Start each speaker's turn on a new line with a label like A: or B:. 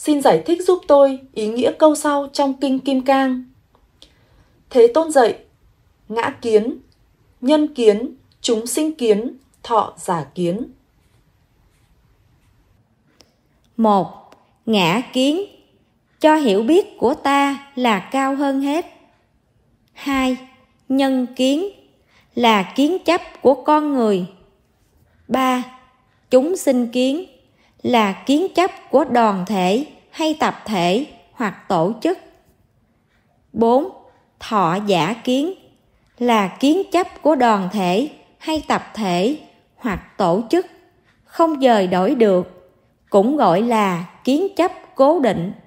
A: Xin giải thích giúp tôi ý nghĩa câu sau trong Kinh Kim Cang. Thế Tôn dạy: ngã kiến, nhân kiến, chúng sinh kiến, thọ giả kiến.
B: 1. Ngã kiến, cho hiểu biết của ta là cao hơn hết. 2. Nhân kiến, là kiến chấp của con người. 3. Chúng sinh kiến, là kiến chấp của đoàn thể hay tập thể hoặc tổ chức. 4. Thọ giả kiến, là kiến chấp của đoàn thể hay tập thể hoặc tổ chức, không dời đổi được, cũng gọi là kiến chấp cố định.